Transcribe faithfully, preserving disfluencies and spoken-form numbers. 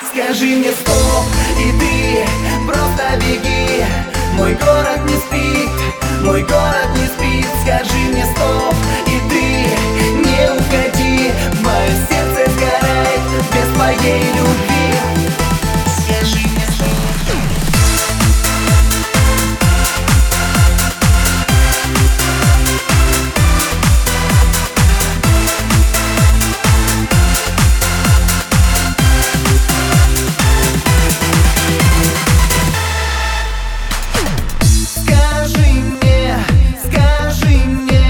Скажи мне стоп, и ты просто беги. Мой город не спит, мой город не спит. Скажи мне стоп.